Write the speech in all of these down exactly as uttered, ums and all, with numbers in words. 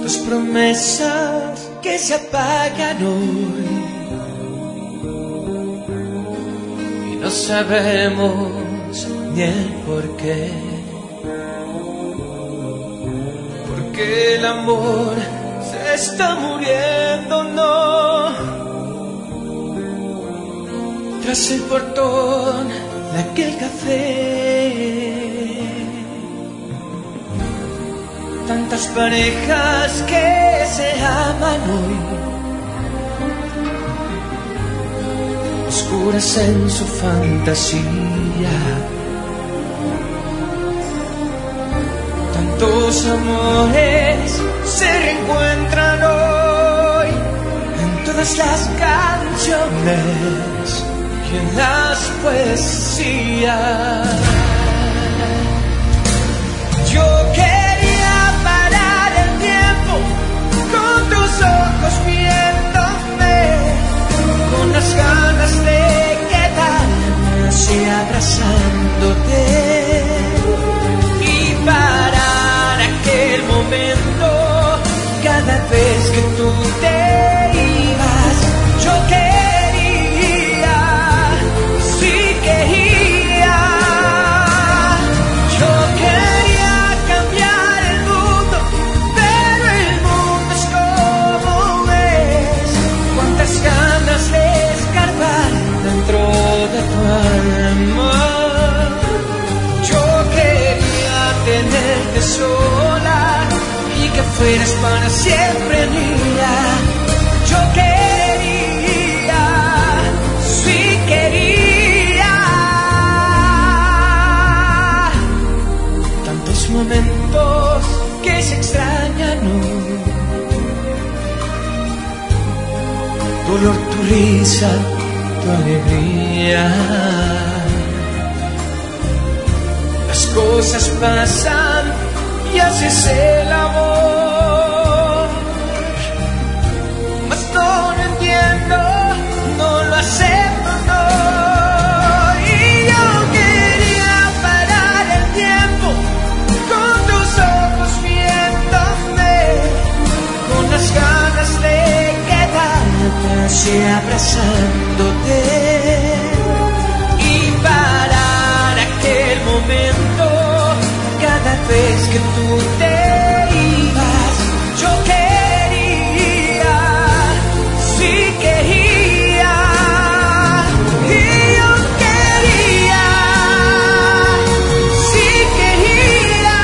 tus promesas que se apagan hoy y no sabemos ni el por qué, porque el amor se está muriendo, no. Tras el portón de aquel café, tantas parejas que se aman hoy, oscuras en su fantasía. Tantos amores se reencuentran hoy en todas las canciones y en las poesías. Yo quería parar el tiempo con tus ojos viéndome, con las ganas de quedarme así abrazándote y parar aquel momento cada vez que tú te ibas. Yo quería, sí quería, yo quería cambiar el mundo, pero el mundo es como es. Cuántas ganas de escarbar dentro de tu alma. Yo quería tenerte sola y que fueras para siempre mía. Yo quería, sí quería. Tantos momentos que se extrañan hoy. Dolor, tu risa, tu alegría. Las cosas pasan y haces el amor, mas no lo entiendo, no lo acepto, no. Y yo quería parar el tiempo con tus ojos viéndome, con las ganas de quedarme así abrazándote y parar aquel momento cada vez que tú te ibas. Yo quería, sí quería, y yo quería, sí quería.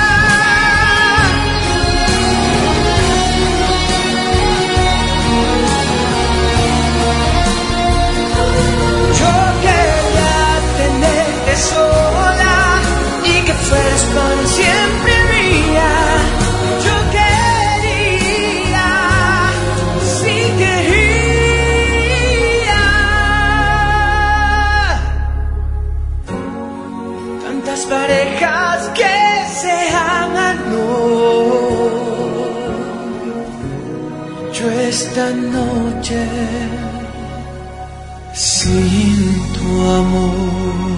Yo quería tenerte sola y que fueras para siempre mía. Yo quería, sí quería. Tantas parejas que se aman hoy. Yo esta noche sin tu amor.